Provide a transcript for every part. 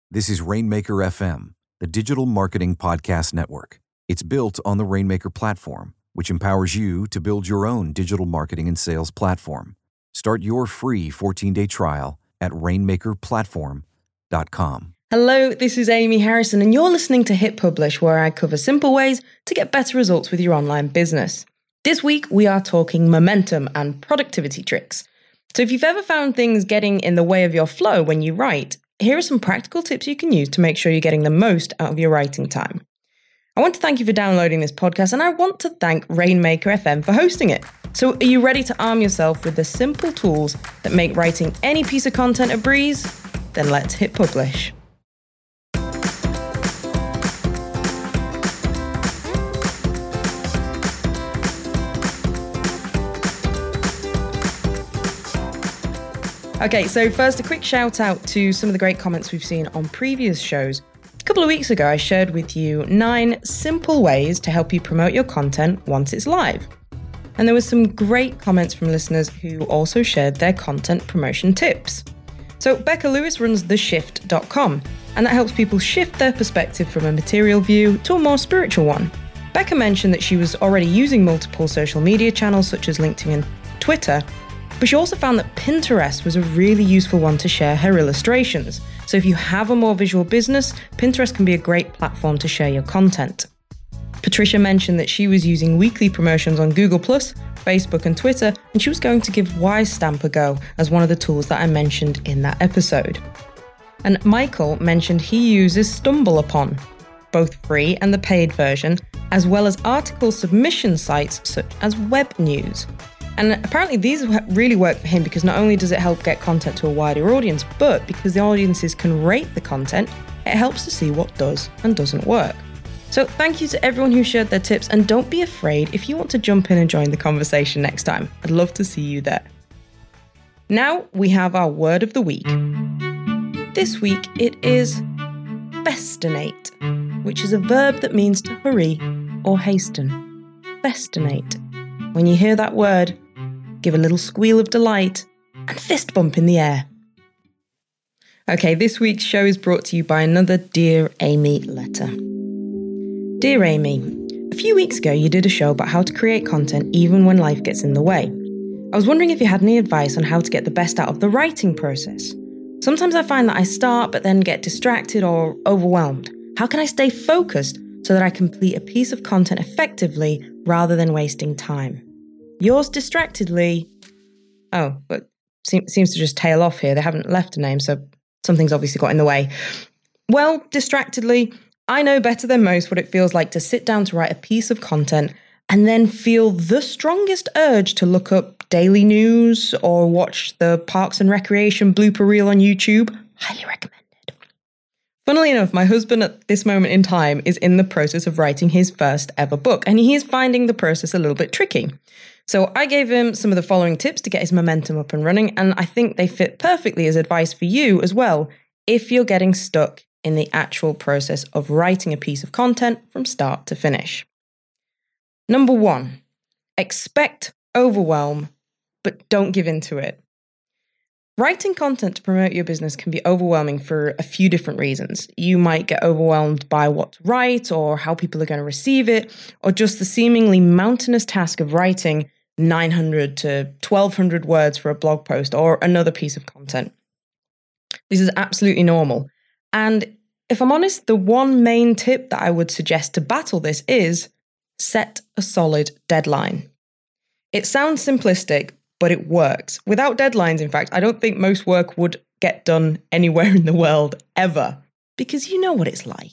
This is Rainmaker FM, the digital marketing podcast network. It's built on the Rainmaker platform, which empowers you to build your own digital marketing and sales platform. Start your free 14-day trial at rainmakerplatform.com. Hello, this is Amy Harrison, and you're listening to Hit Publish, where I cover simple ways to get better results with your online business. This week, we are talking momentum and productivity tricks. So if you've ever found things getting in the way of your flow when you write, here are some practical tips you can use to make sure you're getting the most out of your writing time. I want to thank you for downloading this podcast, and I want to thank Rainmaker FM for hosting it. So are you ready to arm yourself with the simple tools that make writing any piece of content a breeze? Then let's hit publish. Okay, so first a quick shout out to some of the great comments we've seen on previous shows. A couple of weeks ago, I shared with you 9 simple ways to help you promote your content once it's live. And there were some great comments from listeners who also shared their content promotion tips. So Becca Lewis runs theshift.com, and that helps people shift their perspective from a material view to a more spiritual one. Becca mentioned that she was already using multiple social media channels such as LinkedIn and Twitter, but she also found that Pinterest was a really useful one to share her illustrations. So if you have a more visual business, Pinterest can be a great platform to share your content. Patricia mentioned that she was using weekly promotions on Google+, Facebook and Twitter, and she was going to give WiseStamp a go as one of the tools that I mentioned in that episode. And Michael mentioned he uses StumbleUpon, both free and the paid version, as well as article submission sites such as Web News. And apparently these really work for him because not only does it help get content to a wider audience, but because the audiences can rate the content, it helps to see what does and doesn't work. So thank you to everyone who shared their tips, and don't be afraid if you want to jump in and join the conversation next time. I'd love to see you there. Now we have our word of the week. This week it is festinate, which is a verb that means to hurry or hasten. Festinate. When you hear that word, give a little squeal of delight and fist bump in the air. Okay, this week's show is brought to you by another Dear Amy letter. Dear Amy, a few weeks ago you did a show about how to create content even when life gets in the way. I was wondering if you had any advice on how to get the best out of the writing process. Sometimes I find that I start but then get distracted or overwhelmed. How can I stay focused so that I complete a piece of content effectively rather than wasting time? Yours distractedly. Oh, but seems to just tail off here. They haven't left a name, so something's obviously got in the way. Well, distractedly, I know better than most what it feels like to sit down to write a piece of content and then feel the strongest urge to look up daily news or watch the Parks and Recreation blooper reel on YouTube. Highly recommended. Funnily enough, my husband at this moment in time is in the process of writing his first ever book, and he is finding the process a little bit tricky. So I gave him some of the following tips to get his momentum up and running, and I think they fit perfectly as advice for you as well if you're getting stuck in the actual process of writing a piece of content from start to finish. Number 1, expect overwhelm, but don't give in to it. Writing content to promote your business can be overwhelming for a few different reasons. You might get overwhelmed by what to write or how people are going to receive it, or just the seemingly mountainous task of writing 900 to 1200 words for a blog post or another piece of content. This is absolutely normal. And if I'm honest, the one main tip that I would suggest to battle this is set a solid deadline. It sounds simplistic, but it works. Without deadlines, in fact, I don't think most work would get done anywhere in the world ever, because you know what it's like.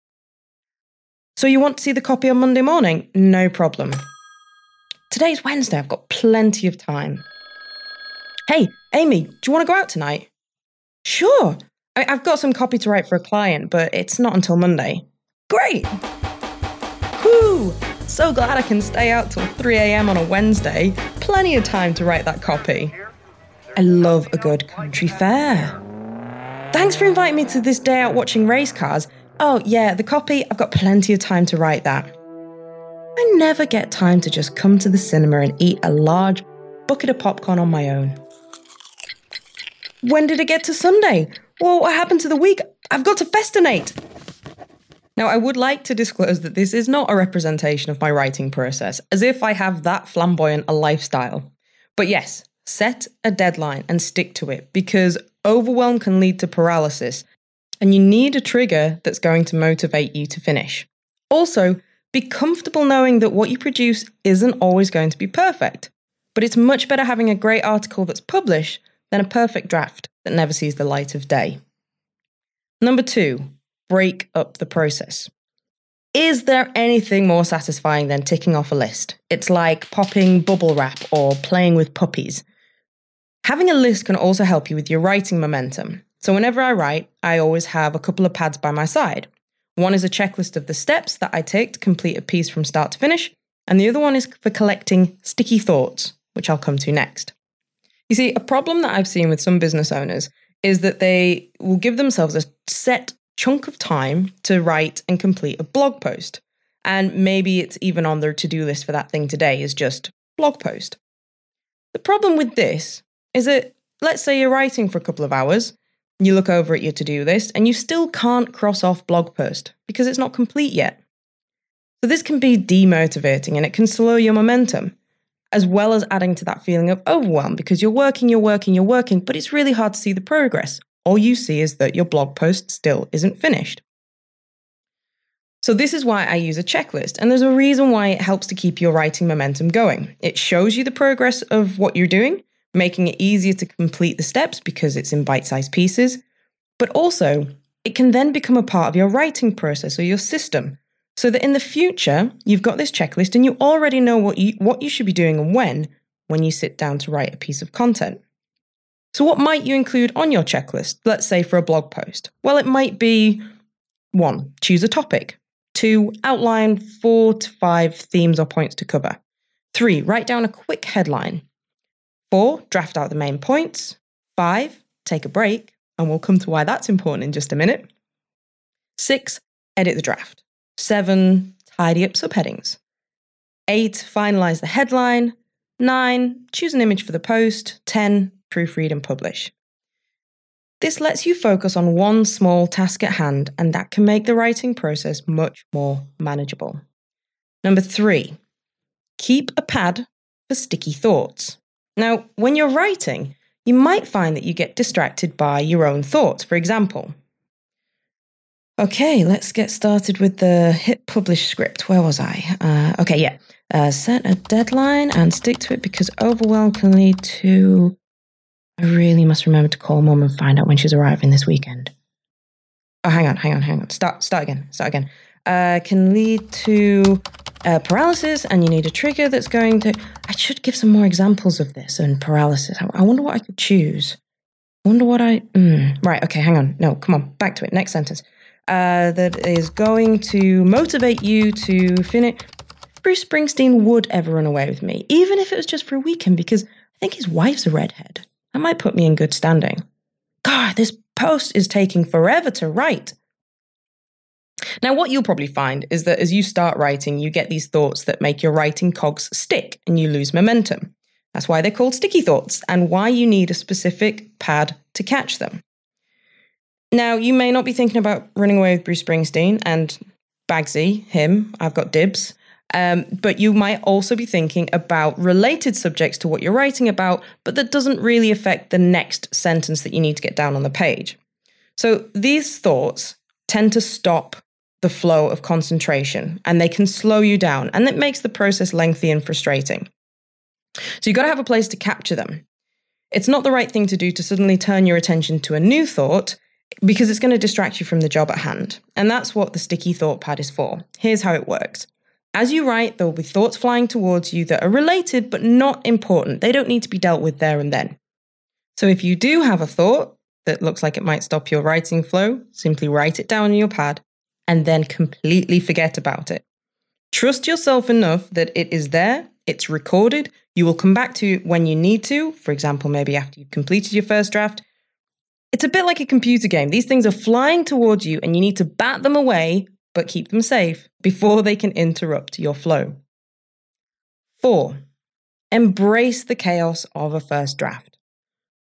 So you want to see the copy on Monday morning? No problem. Today's Wednesday, I've got plenty of time. Hey, Amy, do you want to go out tonight? Sure. I've got some copy to write for a client, but it's not until Monday. Great. Whoo! So glad I can stay out till 3 a.m. on a Wednesday. Plenty of time to write that copy. I love a good country fair. Thanks for inviting me to this day out watching race cars. Oh yeah, the copy, I've got plenty of time to write that. I never get time to just come to the cinema and eat a large bucket of popcorn on my own. When did it get to Sunday? Well, what happened to the week? I've got to festinate. Now, I would like to disclose that this is not a representation of my writing process, as if I have that flamboyant a lifestyle. But yes, set a deadline and stick to it, because overwhelm can lead to paralysis, and you need a trigger that's going to motivate you to finish. Also, be comfortable knowing that what you produce isn't always going to be perfect, but it's much better having a great article that's published than a perfect draft that never sees the light of day. Number 2, break up the process. Is there anything more satisfying than ticking off a list? It's like popping bubble wrap or playing with puppies. Having a list can also help you with your writing momentum. So whenever I write, I always have a couple of pads by my side. One is a checklist of the steps that I take to complete a piece from start to finish, and the other one is for collecting sticky thoughts, which I'll come to next. You see, a problem that I've seen with some business owners is that they will give themselves a set chunk of time to write and complete a blog post. And maybe it's even on their to-do list for that thing today is just blog post. The problem with this is that, let's say you're writing for a couple of hours, you look over at your to-do list, and you still can't cross off blog post because it's not complete yet. So this can be demotivating and it can slow your momentum, as well as adding to that feeling of overwhelm because you're working, but it's really hard to see the progress. All you see is that your blog post still isn't finished. So this is why I use a checklist, and there's a reason why it helps to keep your writing momentum going. It shows you the progress of what you're doing, making it easier to complete the steps because it's in bite-sized pieces, but also it can then become a part of your writing process or your system, so that in the future, you've got this checklist and you already know what you should be doing and when you sit down to write a piece of content. So what might you include on your checklist, let's say for a blog post? Well, it might be 1, choose a topic. 2, outline 4 to 5 themes or points to cover. 3, write down a quick headline. 4, draft out the main points. 5, take a break, and we'll come to why that's important in just a minute. 6, edit the draft. 7, tidy up subheadings. 8, finalize the headline. 9, choose an image for the post. 10, proofread and publish. This lets you focus on one small task at hand, and that can make the writing process much more manageable. Number 3, keep a pad for sticky thoughts. Now, when you're writing, you might find that you get distracted by your own thoughts. For example, okay, let's get started with the hit publish script. Where was I? Set a deadline and stick to it because overwhelm can lead to... I really must remember to call Mum and find out when she's arriving this weekend. Oh, hang on. Start again. Can lead to paralysis, and you need a trigger that's going to... I should give some more examples of this and paralysis. I wonder what I could choose. Right, okay, hang on. No, come on, back to it. Next sentence. That is going to motivate you to finish... Bruce Springsteen would ever run away with me, even if it was just for a weekend, because I think his wife's a redhead. That might put me in good standing. God, this post is taking forever to write. Now, what you'll probably find is that as you start writing, you get these thoughts that make your writing cogs stick and you lose momentum. That's why they're called sticky thoughts and why you need a specific pad to catch them. Now, you may not be thinking about running away with Bruce Springsteen and Bagsy, him, I've got dibs. But you might also be thinking about related subjects to what you're writing about, but that doesn't really affect the next sentence that you need to get down on the page. So these thoughts tend to stop the flow of concentration, and they can slow you down, and it makes the process lengthy and frustrating. So you've got to have a place to capture them. It's not the right thing to do to suddenly turn your attention to a new thought, because it's going to distract you from the job at hand. And that's what the sticky thought pad is for. Here's how it works. As you write, there will be thoughts flying towards you that are related but not important. They don't need to be dealt with there and then. So if you do have a thought that looks like it might stop your writing flow, simply write it down on your pad and then completely forget about it. Trust yourself enough that it is there, it's recorded, you will come back to it when you need to, for example, maybe after you've completed your first draft. It's a bit like a computer game. These things are flying towards you and you need to bat them away but keep them safe before they can interrupt your flow. 4, embrace the chaos of a first draft.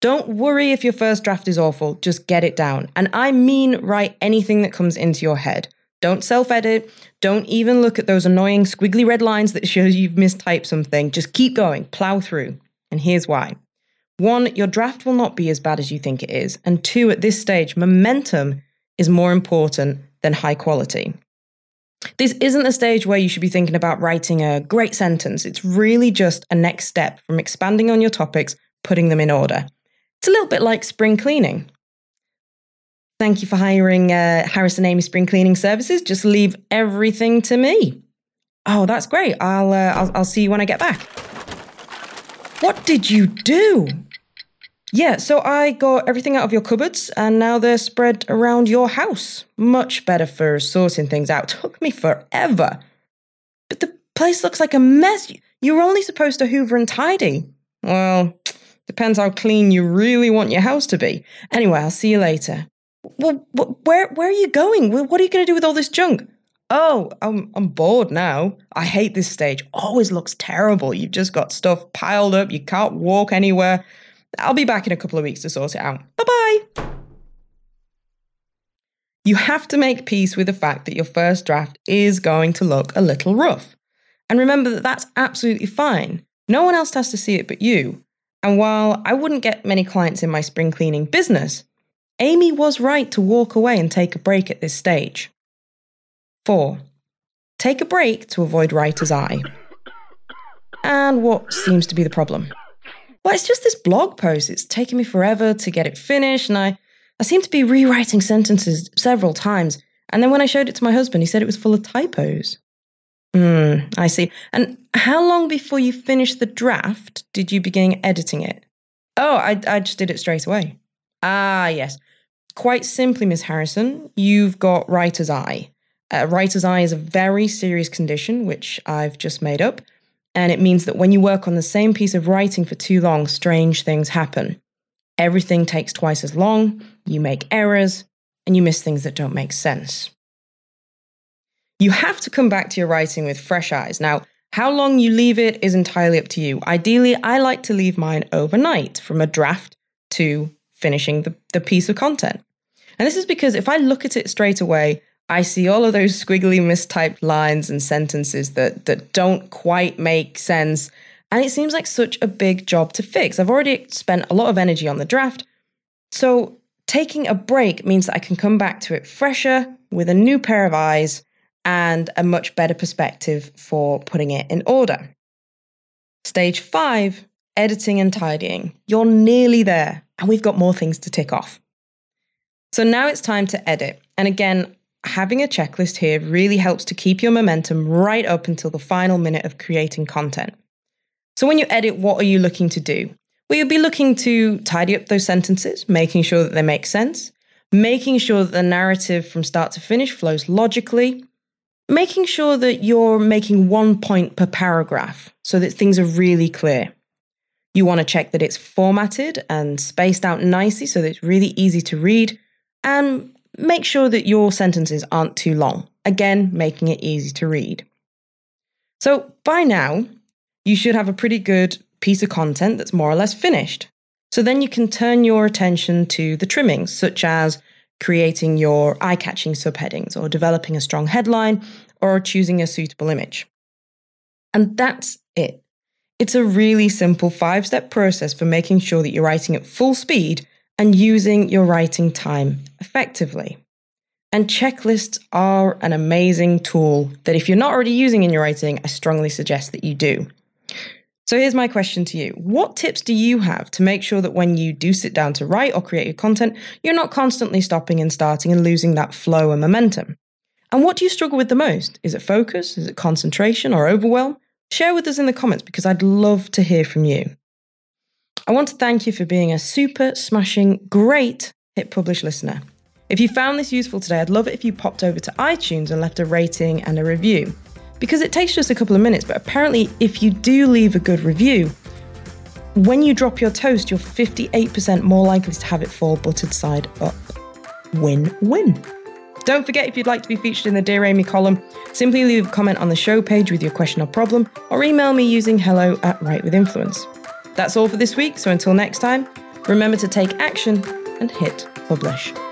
Don't worry if your first draft is awful, just get it down. And I mean write anything that comes into your head. Don't self-edit. Don't even look at those annoying squiggly red lines that shows you've mistyped something. Just keep going, plow through. And here's why. 1, your draft will not be as bad as you think it is. And 2, at this stage, momentum is more important than high quality. This isn't the stage where you should be thinking about writing a great sentence. It's really just a next step from expanding on your topics, putting them in order. It's a little bit like spring cleaning. Thank you for hiring Harrison Amy Spring Cleaning Services. Just leave everything to me. Oh, that's great. I'll see you when I get back. What did you do? Yeah, so I got everything out of your cupboards and now they're spread around your house. Much better for sorting things out. Took me forever. But the place looks like a mess. You were only supposed to hoover and tidy. Well, depends how clean you really want your house to be. Anyway, I'll see you later. Well, where are you going? What are you going to do with all this junk? Oh, I'm bored now. I hate this stage. Always looks terrible. You've just got stuff piled up. You can't walk anywhere. I'll be back in a couple of weeks to sort it out. Bye-bye. You have to make peace with the fact that your first draft is going to look a little rough. And remember that that's absolutely fine. No one else has to see it but you. And while I wouldn't get many clients in my spring cleaning business, Amy was right to walk away and take a break at this stage. 4, take a break to avoid writer's eye. And what seems to be the problem? Well, it's just this blog post. It's taken me forever to get it finished, and I seem to be rewriting sentences several times. And then when I showed it to my husband, he said it was full of typos. I see. And how long before you finished the draft did you begin editing it? Oh, I just did it straight away. Ah, yes. Quite simply, Miss Harrison, you've got writer's eye. Writer's eye is a very serious condition, which I've just made up. And it means that when you work on the same piece of writing for too long, strange things happen. Everything takes twice as long, you make errors, and you miss things that don't make sense. You have to come back to your writing with fresh eyes. Now, how long you leave it is entirely up to you. Ideally, I like to leave mine overnight, from a draft to finishing the piece of content. And this is because if I look at it straight away, I see all of those squiggly mistyped lines and sentences that don't quite make sense. And it seems like such a big job to fix. I've already spent a lot of energy on the draft. So taking a break means that I can come back to it fresher, with a new pair of eyes, and a much better perspective for putting it in order. Stage 5, editing and tidying. You're nearly there, and we've got more things to tick off. So now it's time to edit. And again, having a checklist here really helps to keep your momentum right up until the final minute of creating content. So when you edit, what are you looking to do? Well, you'll be looking to tidy up those sentences, making sure that they make sense, making sure that the narrative from start to finish flows logically, making sure that you're making 1 point per paragraph so that things are really clear. You want to check that it's formatted and spaced out nicely so that it's really easy to read, and make sure that your sentences aren't too long, again, making it easy to read. So by now, you should have a pretty good piece of content that's more or less finished. So then you can turn your attention to the trimmings, such as creating your eye-catching subheadings, or developing a strong headline, or choosing a suitable image. And that's it. It's a really simple 5-step process for making sure that you're writing at full speed and using your writing time effectively. And checklists are an amazing tool that if you're not already using in your writing, I strongly suggest that you do. So here's my question to you. What tips do you have to make sure that when you do sit down to write or create your content, you're not constantly stopping and starting and losing that flow and momentum? And what do you struggle with the most? Is it focus? Is it concentration or overwhelm? Share with us in the comments because I'd love to hear from you. I want to thank you for being a super smashing, great Hit Publish listener. If you found this useful today, I'd love it if you popped over to iTunes and left a rating and a review. Because it takes just a couple of minutes, but apparently if you do leave a good review, when you drop your toast, you're 58% more likely to have it fall buttered side up. Win-win. Don't forget, if you'd like to be featured in the Dear Amy column, simply leave a comment on the show page with your question or problem, or email me using hello@writewithinfluence. That's all for this week, so until next time, Remember to take action and hit publish.